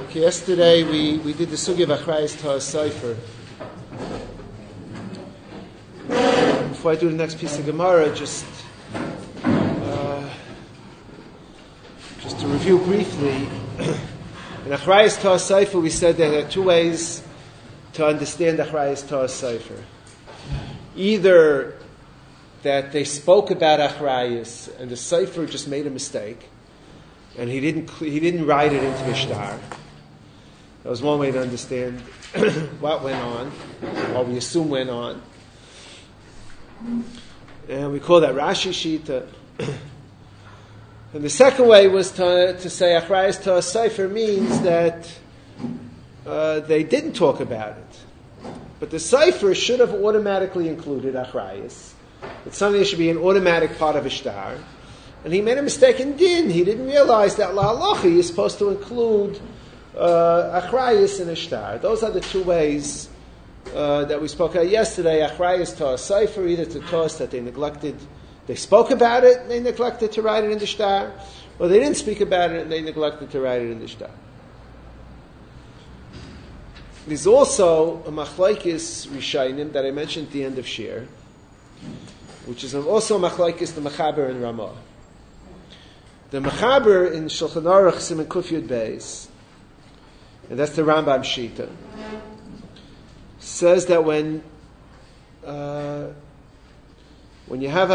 Okay, yesterday we did the Sugi of Achrayus Torah Sefer. Before I do the next piece of Gemara, just to review briefly, in Achrayus Torah Sefer we said there are two ways to understand Achrayus Torah Sefer. Either that they spoke about Achrayus and the Sefer just made a mistake, and he didn't write it into the shtar. That was one way to understand what went on, what we assume went on. And we call that Rashi Shita. And the second way was to say Achrayus Torah Sefer means that they didn't talk about it. But the Sefer should have automatically included Achrayus. It's something that should be an automatic part of a shtar. And he made a mistake in din. He didn't realize that La Halacha is supposed to include Achrayus and a shtar. Those are the two ways that we spoke about yesterday. Achrayus Torah Sefer, either to tell us that they spoke about it and they neglected to write it in the shtar, or they didn't speak about it and they neglected to write it in the shtar. There's also a machlokes Rishayim that I mentioned at the end of Shir, which is also a machlokes the Mechaber and Ramah. The Mechaber in Shulchan Aruch Siman Kuf Yud Beis, and that's the Rambam Shita, says that when you have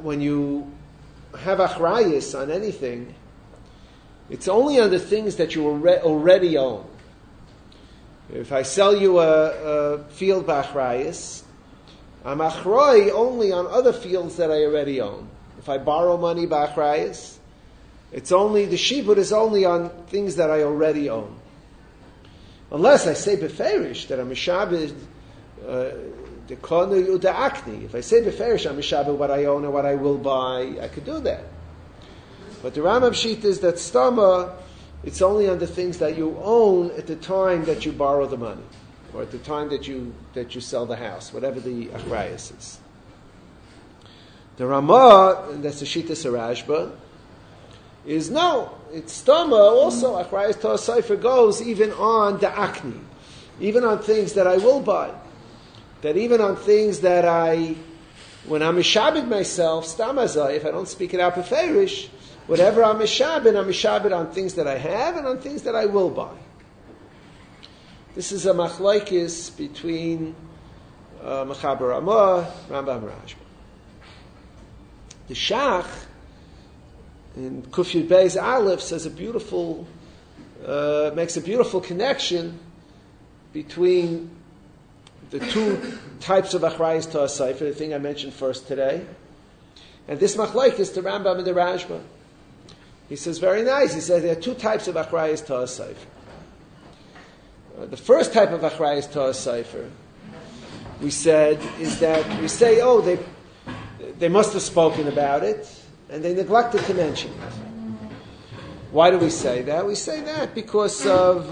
achrayus on anything, it's only on the things that you already own. If I sell you a field b'achrayus, I'm achroi only on other fields that I already own. If I borrow money b'achrayus, it's only the shibud is only on things that I already own. Unless I say beferish that I'm mishabed the konu uda'akni. If I say beferish I'm mishabed what I own or what I will buy, I could do that. But the Rambam Shita is that stama, it's only on the things that you own at the time that you borrow the money, or at the time that you sell the house, whatever the achrayus is. The Ramah, and that's the Shita Sarashba, is no, it's stama also. Achrayus Torah Sefer goes even on the akni, even on things that I will buy. That even on things that when I'm mishabed myself, stamazai, if I don't speak it out beferish, whatever I'm mishabed on things that I have and on things that I will buy. This is a machlokes between Mechaber Ramah, Rambam Rashba. The Shach in Kuf Yud Beis Aleph says makes a beautiful connection between the two types of Achrayus Torah Sefer, the thing I mentioned first today, and this machlokes the Rambam and the Rashba. He says very nice. He says there are two types of Achrayus Torah Sefer. The first type of Achrayus Torah Sefer, we said, is that we say, they must have spoken about it, and they neglected to mention it. Why do we say that? We say that because of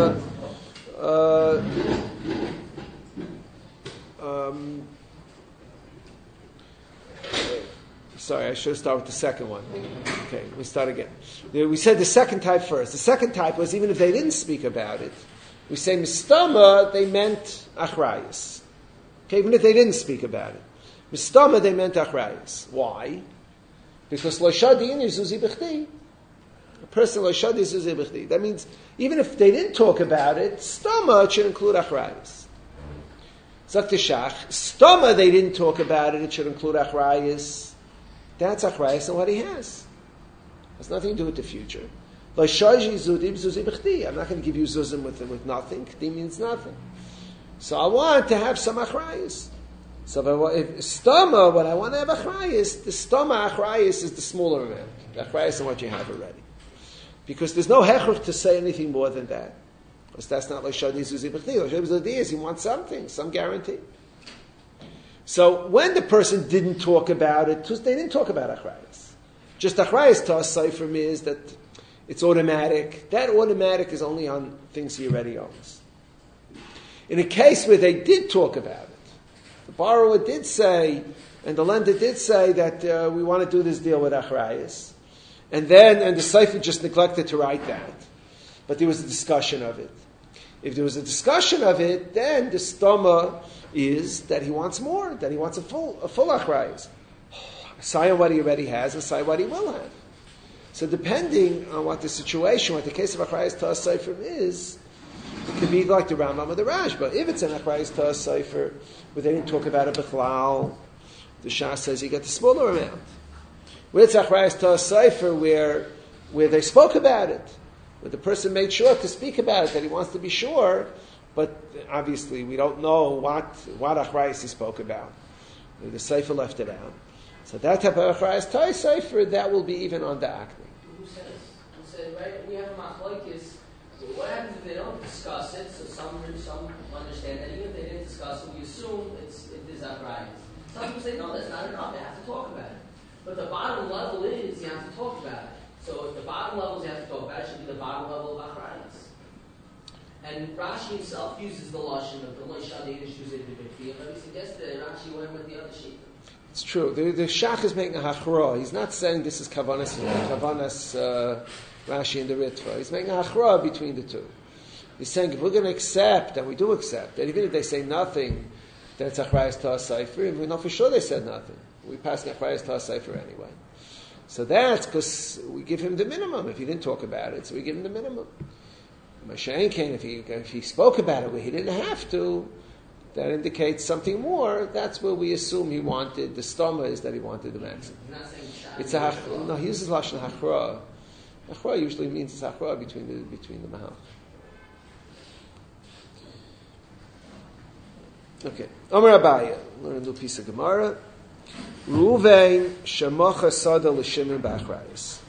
sorry, I should start with the second one. Okay, we start again. We said the second type first. The second type was even if they didn't speak about it, we say mistama, they meant achrayus. Okay, even if they didn't speak about it. Mistama, they meant achrayus. Why? Because lo shadi zuzi b'chdi. A person lo shadi zuzi b'chdi. That means even if they didn't talk about it, stama, it should include achrayus. Zak Shach, stama, they didn't talk about it, it should include achrayus. That's achrayus and what he has. It has nothing to do with the future. I'm not going to give you zuzim with nothing. K'di means nothing. So I want to have some achrayus. So if stama, when I want to have achrayus, the stama achrayus is the smaller amount. The achrayus is what you have already. Because there's no hechruch to say anything more than that. Because that's not like shadi zuzi b'chdi. Shadi zuzi is you want something, some guarantee. So when the person didn't talk about it, they didn't talk about achrayus. Just achrayus Torah Sefer is that it's automatic. That automatic is only on things he already owns. In a case where they did talk about it, the borrower did say, and the lender did say that we want to do this deal with achrayus, and the Sefer just neglected to write that. but there was a discussion of it. If there was a discussion of it, then the stoma is that he wants more, that he wants a full achrayus. Aside on what he already has, aside what he will have. So depending on what the situation, what the case of achrayus ta'as sefer is, it could be like the Rambam or the Rashba. If it's an achrayus ta'as sefer, where they didn't talk about it b'chlal, the Shah says you get the smaller amount. Where it's achrayus ta'as sefer, where they spoke about it, where the person made sure to speak about it, that he wants to be sure, but obviously we don't know what achrayus he spoke about. The sefer left it out. So that type of achrayus ta'as sefer, that will be even on the akne. Who says, right, we have a machlokes. What happens if they don't discuss it? So some understand that even if they didn't discuss it, we assume it is achrayus. Some people say, no, that's not enough. They have to talk about it. But the bottom level is you have to talk about it. So if the bottom level is you have to talk about it, it should be the bottom level of achrayus. And Rashi himself uses the lashon of the Moshe Yiddish use it in the big field. He suggests that Rashi went with the other sheet. It's true. The Shach is making a hachra. He's not saying this is kavanas Rashi and the Ritva. He's making a hachra between the two. He's saying if we're going to accept, and we do accept, that even if they say nothing, then it's achrayus ta'as sefer, and we know for sure they said nothing. We pass the achrayus ta'as sefer anyway. So that's because we give him the minimum if he didn't talk about it, so we give him the minimum. Mashiach came, if he spoke about it where he didn't have to, that indicates something more. That's where we assume he wanted. The stoma is that he wanted the maximum. It's a no. He uses lashon hachra. Hachra usually means it's hachra between the mahal. Okay. Amar Abaya. Learn a new piece of Gemara. Ruvain shemacha sada l'shimon b'achrayis.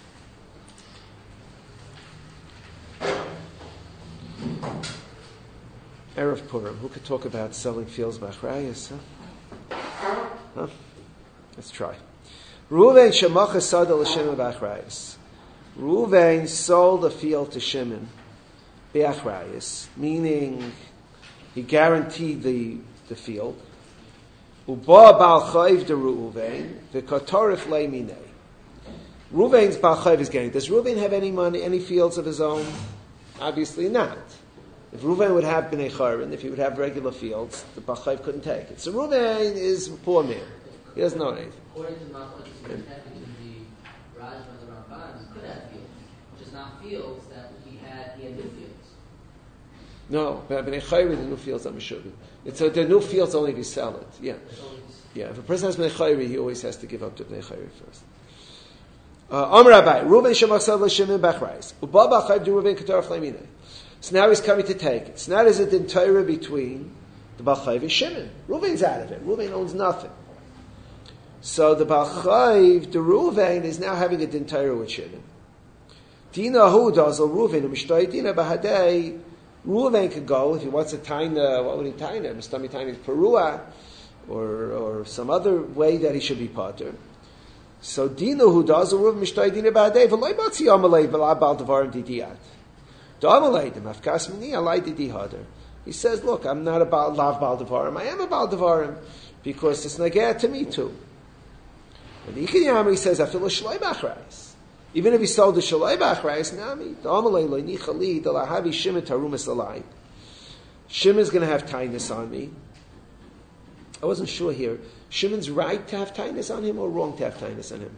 Erev Purim. Who could talk about selling fields b'achrayis? Huh? Let's try. Ruvain shemacha sada l'shimon b'achrayis. Ruvain sold a field to Shimon b'achrayis, meaning he guaranteed the field. Uba bal chayv de Ruvain v'katorif leiminei. Ruvain's bal chayv is getting. Does Ruvain have any money, any fields of his own? Obviously not. If Ruvain would have bnei charin, if he would have regular fields, the bal chayv couldn't take it. So Ruvain is a poor man. He doesn't know anything. According to Machlokes, the Rajma and the Ramban, he could have fields, which is not fields that he had new fields. No, but bnei charin, the new fields are meshuvim. The new fields only if you sell it. Yeah. Yeah, if a person has bnei chayri, he always has to give up to bnei chayri first. Amar Abai, Ruvain shemach sad l'shimon b'achrayis. Uba b'achayv de Ruvain katorif leiminei. So now he's coming to take it. So now there's a din Torah between the b'achayv and Shimon. Ruvain's out of it. Ruvain owns nothing. So the b'achayv, the Ruvain, is now having a din Torah with Shimon. Dina hu does Ruvain u'mishtoi dina b'hadei. Ruvain could go if he wants a taina. What would he taina? Mistami taina perua, or some other way that he should be pater. So Dina who does a Ruvain mishtoi dina b'adei v'loy batzi amalei v'la bal devarim didiyat. Da'amalei dem afkas mini alai didi hader. He says, look, I'm not a lav bal devarim. I am a bal devarim because it's nageh to me too. And the Ikiyam, he says, afilu shloi b'achrayis. Even if he sold the shalai b'achrayis, nami da'amalei lo nichali da'lahavi Shimon tarumas alai. Shimon's going to have tightness on me. I wasn't sure here. Shimon's right to have tightness on him or wrong to have tightness on him?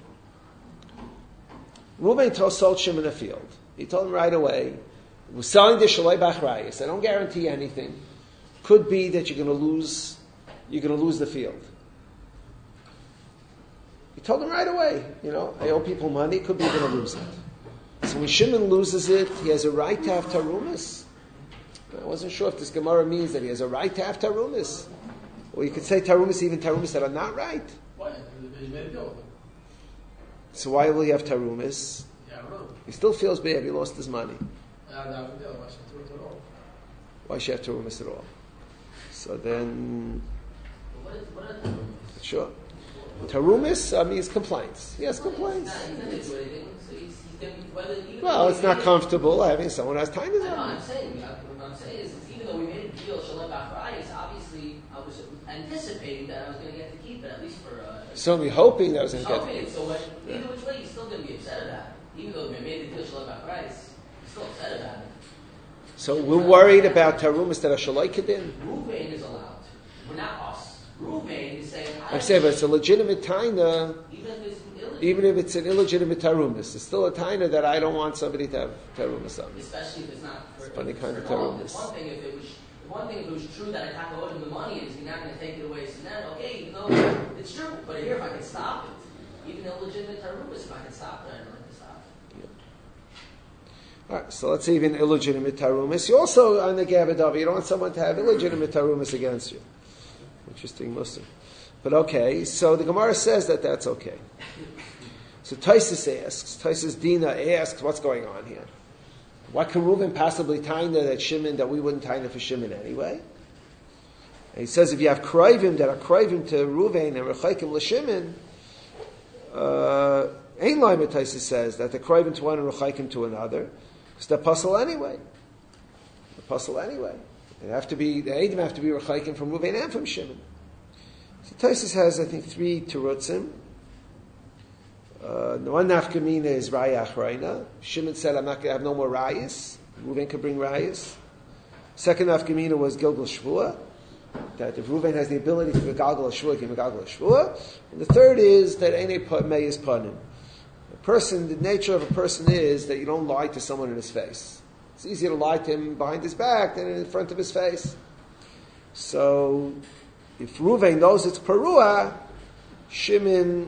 Ruvain sold Shimon a field. He told him right away, we're selling the shalai b'achrayis. I don't guarantee anything. Could be that you're going to lose the field. He told him right away, I owe people money, could be you're going to lose it. So when Shimon loses it, he has a right to have tarumas. I wasn't sure if this Gemara means that he has a right to have tarumas. Or you could say tarumas, even tarumas that are not right. Why? He made a deal with him. So why will he have tarumas? Yeah, I don't know. He still feels bad, he lost his money. Why should he have tarumas at all? So then... What are tarumas? Sure. Tarumas means complaints. Yes, complaints. Well, it's not comfortable having someone has time to what I'm saying is, even though we made a deal, Shalom B'Achrayis, obviously I was anticipating that I was going to get to keep it, at least for... certainly hoping that I was going to get to keep it. So either which way, you're still going to be upset about it. Even though we made the deal, Shalom B'Achrayis, you're still upset about it. So we're worried about tarumas that are shaloi kedin. Ruvain is allowed. We're not us. Ruvain is saying, I'm saying, but it's a legitimate taina, even if it's even if it's illegitimate. an illegitimate tarumas. It's still a taina that I don't want somebody to have tarumas on. Especially if it's not for, It's funny kind of for long. tarumas. It's one thing if it was true that I owed him the money, is he not going to take it away? So then, okay, even though it's true, but here if I can stop it, even illegitimate tarumas, if I can stop it, I'd like to stop it. All right, so let's say even illegitimate tarumas. You also, on the Gabadav, you don't want someone to have illegitimate tarumas against you. Interesting Muslim. But okay, so the Gemara says that that's okay. So Taisus Dina asks, what's going on here? What can Reuven possibly taina that Shimon, that we wouldn't taina for Shimon anyway? And he says if you have krayvim that are krayvim to Reuven and rechaykim l'Shimon, Ein Laim Taisus says that the krayvim to one and rechaykim to another, because they're puzzle anyway. They have to be, the Eidim have to be rechaykim from Reuven and from Shimon. So Taisus has, I think, 3 terutzim. The one nafkamina is raya achrayna. Shimon said, I'm not going to have no more rayas. Reuven could bring rayas. Second nafkamina was gilgal shvua. That if Reuven has the ability to megalgal a shvua, he can megalgal a shvua. And the third is that eine may is panim. The nature of a person is that you don't lie to someone in his face. It's easier to lie to him behind his back than in front of his face. So, if Reuven knows it's parua, Shimon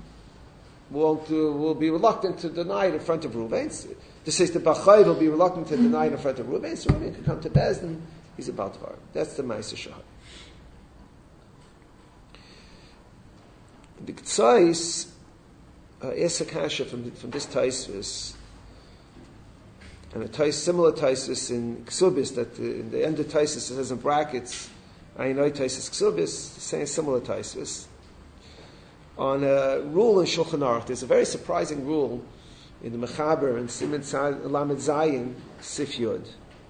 will be reluctant to deny it in front of Reuven. This says the Bachai will be reluctant to deny it in front of Reuven, so Reuven can come to Bezdin. He's about to That's the Ma'aser Shahar. The K'tzais asks a kasha from this Taisvis, and a similar Taisvis in Ksubis, that in the end of Taisvis it says in brackets, Ainoi Taisvis Ksubis, saying similar Taisvis. On a rule in Shulchan Aruch, there's a very surprising rule in the Mechaber and Siman Lamed Zayin Sif Yud.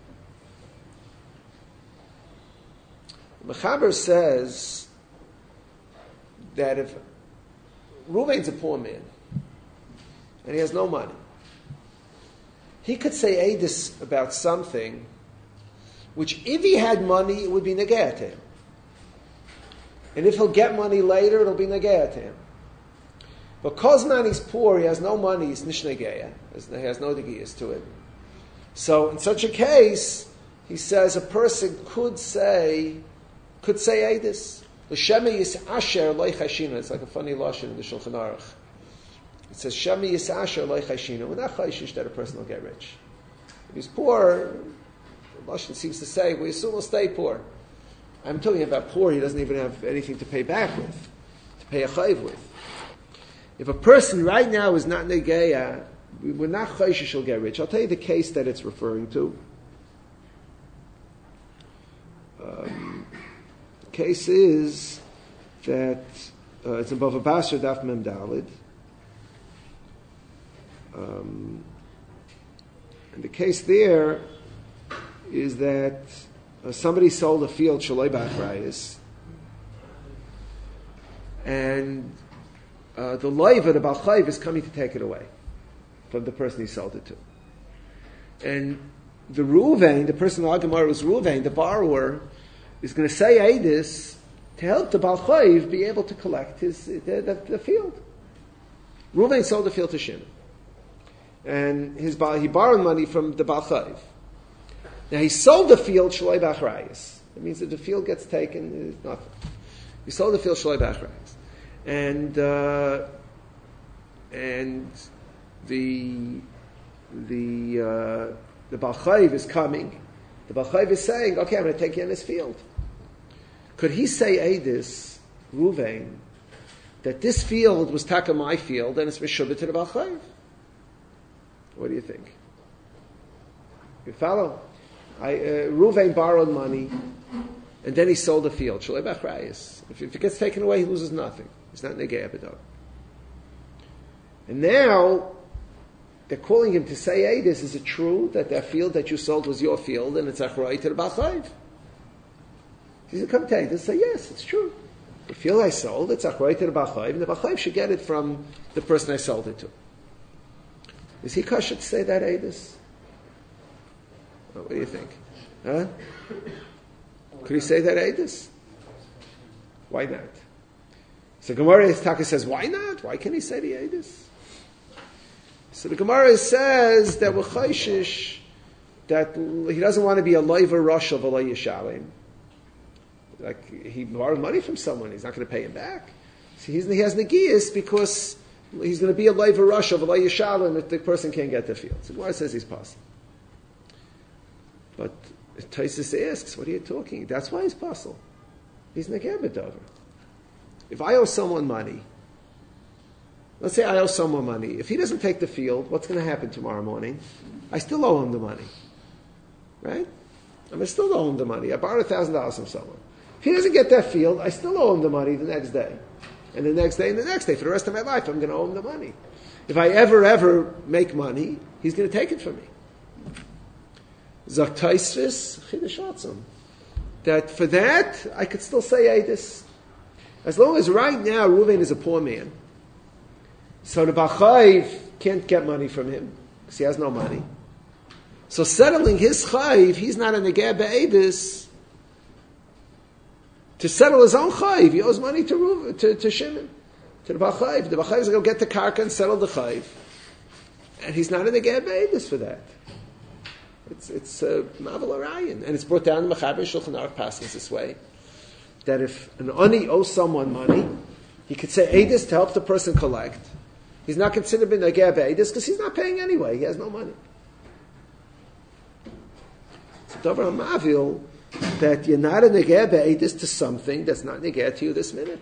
The Mechaber says that if Reuven's a poor man and he has no money, he could say Eidus about something which, if he had money, it would be negayah to him. And if he'll get money later, it'll be negayah to him. Because man he's poor, he has no money, he's nishnegayah. He has no negayahs to it. So in such a case, he says a person could say Eidus. L'shemi yis asher loy chashina. It's like a funny lashon in the Shulchan Aruch. It says shemi yis asher loy chashina. We're not chayshish that a person will get rich. If he's poor, the lashon seems to say we assume he'll stay poor. I'm talking about poor. He doesn't even have anything to pay back with, to pay a chayv with. If a person right now is not negayah, we're not chayshish he'll get rich. I'll tell you the case that it's referring to. The case is that it's in Bava Basra Daf Mem Dalid. And the case there is that somebody sold a field shaloi b'achrayis, and the loiva, the balchayv, is coming to take it away from the person he sold it to. And the Reuven, the person in the Gemara was Reuven, the borrower, is going to say Eidus to help the balchayv be able to collect the field. Reuven sold the field to Shimon, and he borrowed money from the balchayv. Now he sold the field shaloi b'achrayis. That means that the field gets taken, it's nothing. He sold the field shaloi b'achrayis, and the balchayv is coming. The balchayv is saying, "Okay, I'm going to take you in this field." Could he say Eidus, Reuven, that this field was taka my field and it's meshubah to the balchayv? What do you think? You follow? Reuven borrowed money, and then he sold the field. Shalei b'achrayis. If it gets taken away, he loses nothing. He's not negay abedon. And now they're calling him to say, Eidus, is it true that field that you sold was your field and it's achrayit to the balchayv? He said, come tell you. They say, yes, it's true. The field I sold, it's achrayit to the balchayv, and the balchayv should get it from the person I sold it to. Is he kosher to say that, Eidus? What do you think? Huh? Could he say that Eidus? Why not? So Gemara Taka says, why not? Why can't he say the Eidus? So the Gemara says that we're chayshish, that he doesn't want to be a loiver rush of a lo yishalim. Like, he borrowed money from someone, he's not going to pay him back. So he has negiyas because he's going to be a loiver rush of a lo yishalim if the person can't get the field. So Gemara says he's possible. But Taisus asks, what are you talking? That's why he's possible. He's negeh b'davar. If I owe someone money, let's say I owe someone money. If he doesn't take the field, what's going to happen tomorrow morning? I still owe him the money. Right? I still owe him the money. I borrowed $1,000 from someone. If he doesn't get that field, I still owe him the money the next day. And the next day and the next day. For the rest of my life, I'm going to owe him the money. If I ever make money, he's going to take it from me. Zak Taisvis, Chidush Atzum. That for that, I could still say Eidus. As long as right now Reuven is a poor man, so the Bachayv can't get money from him, because he has no money. So settling his Chayv, he's not a Negeh Be'edis. To settle his own Chayv, he owes money to Shimon, to the Bachayv. The Bachayv is going to get the Karka and settle the Chayv. And he's not a Negeh Be'edis for that. It's a Mavel Arayan. And it's brought down in Mechaber Shulchan Aruch Paskins this way, that if an Ani owes someone money, he could say Eidus to help the person collect. He's not considered bin Negeh Be'edis because he's not paying anyway. He has no money. So Dover HaMavil, that you're not a Negeh Be'edis to something that's not Negeh to you this minute.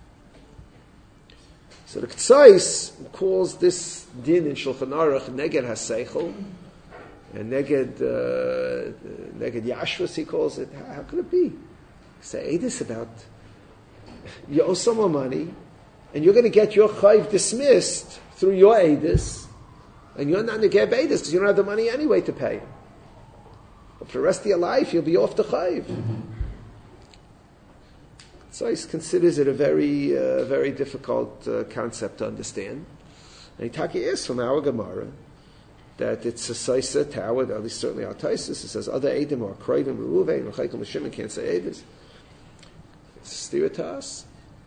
So the Ktsais calls this din in Shulchan Aruch Neged HaSeichel, and Neged Yashvus he calls it. How could it be? Say Eidus about you owe someone money, and you're going to get your chayv dismissed through your Eidus, and you're not Negeh Be'edis because you don't have the money anyway to pay. But for the rest of your life, you'll be off the chayv. So he considers it a very, very difficult concept to understand. And he asks from our Gemara that it's a Saisa Tower, at least certainly our Taisus. It says other Eidim or Kroivim, Reuven, or Chaykim, Shimon can't say Eidus. It's steer to us.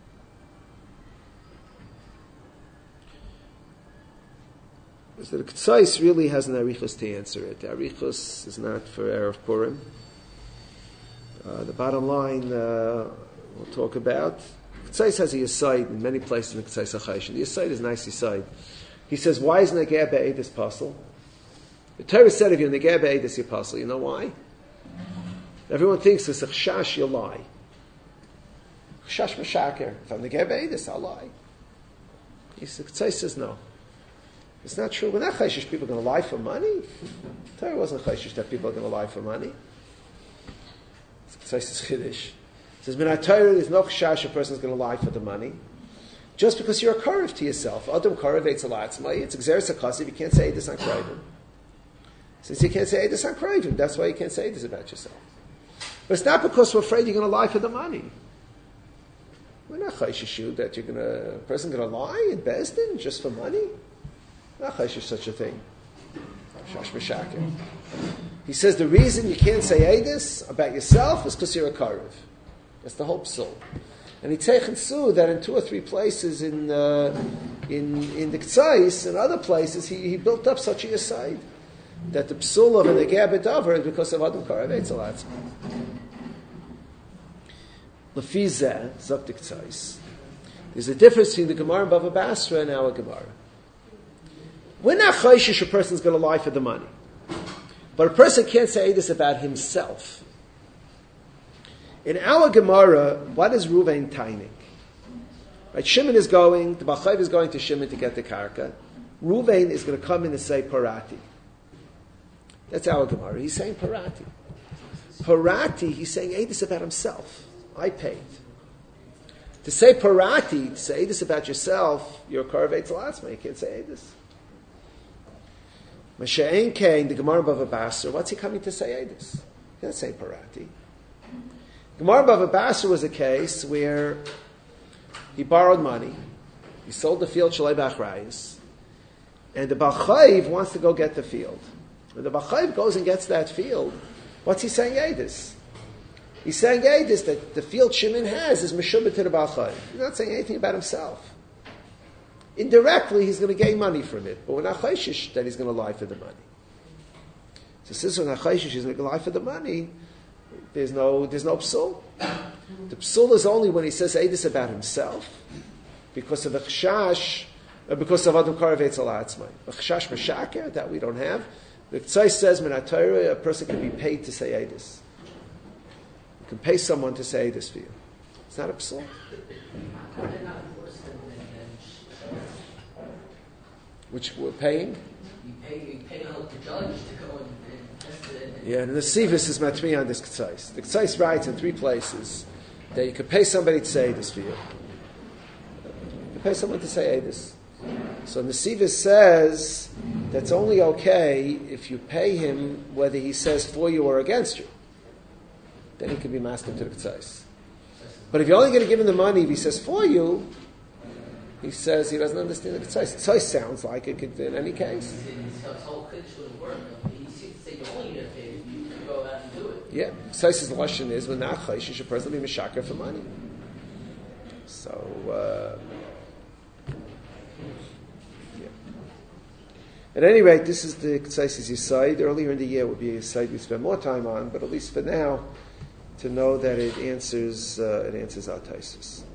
So the Ktsais really has an Arichos to answer it. The Arichos is not for Erev Purim. The bottom line we'll talk about. Ktsais has a Yesod in many places in the Ktsais HaChayshin. The Yesod is nice Yesod. He says, why is Negeh Be'edis possible? The Torah said if you're Negeh Be'edis, you're possible. You know why? Everyone thinks it's a chashash, you'll lie. Chashash Meshaker. If I'm Negeh Be'edis, I'll lie. He says, no. It's not true. We're not chayshish people are going to lie for money. The Torah wasn't chayshish that people are going to lie for money. It's Chiddush. It says, Min HaTorah, there's no chashash a person's going to lie for the money. Just because you're a korev to yourself. Adam korev eitz alatzmai. It's exeris hakasiv. You can't say this on krayvim. Since you can't say this on krayvim, that's why you can't say this about yourself. But it's not because we're afraid you're going to lie for the money. We're not chayshish that a person going to lie in Bezdin just for money. Not chayshish such a thing. Shash Meshaker. He says the reason you can't say Eidus about yourself is because you're a korev. That's the whole psul. And he teichen su that in 2 or 3 places in the Ktsais and other places he built up such a yesod that the psul of a Negeh Be'davar is because of Adam Karev Eitz Alatzma. Lefi zeh zok the Ktsais. There's a difference between the Gemara in Bava Basra and our Gemara. We're not chayshish a person's going to lie for the money, but a person can't say this about himself. In our Gemara, what is Reuven taining? Right, Shimon is going, the Bachayv is going to Shimon to get the karka. Reuven is going to come in and say parati. That's our Gemara. He's saying parati. Parati, he's saying this about himself. I paid. To say parati, to say this about yourself, you're a korev eitz alatzma. You can't say this. Masha'en Kain, the Gemara Bava Basra, what's he coming to say this? He doesn't say parati. Gemara Bava Basra was a case where he borrowed money, he sold the field Shalei Bachrayis, and the Bachayv wants to go get the field. When the Bachayv goes and gets that field, what's he saying Eidus? He's saying Eidus that the field Shimon has is Meshubah to the Bachayv. He's not saying anything about himself. Indirectly, he's going to gain money from it, but we're not chayshish that he's going to lie for the money. So since we're not chayshish he's going to lie for the money, there's no psul. The psul is only when he says Eidus about himself, because of a chashash, because of Adam Karav Eitzel Atzmai. A chashash Meshaker, that we don't have. The Tzai says, Minat Torah, a person can be paid to say Eidus. You can pay someone to say Eidus for you. It's not a psul. Which we're paying? You pay out the judge to go and test it. Yeah, and the Sivus is matmi on this K'tzais. The K'tzais writes in 3 places that you could pay somebody to say this for you. You pay someone to say this. So the Sivus says that's only okay if you pay him whether he says for you or against you. Then he can be masked to the K'tzais. But if you're only going to give him the money if he says for you, he says he doesn't understand the K'tzais. K'tzais sounds like it could in any case. His whole kiddush wouldn't work. He seems to say you're only going to pay if you can go out and do it. Yeah. K'tsais's lashon is when not chayshish, a person be mishaker for money. So, yeah. At any rate, this is the K'tsais's Yisayid. Earlier in the year would be a Yisayid we spend more time on, but at least for now, to know that it answers our Taisus.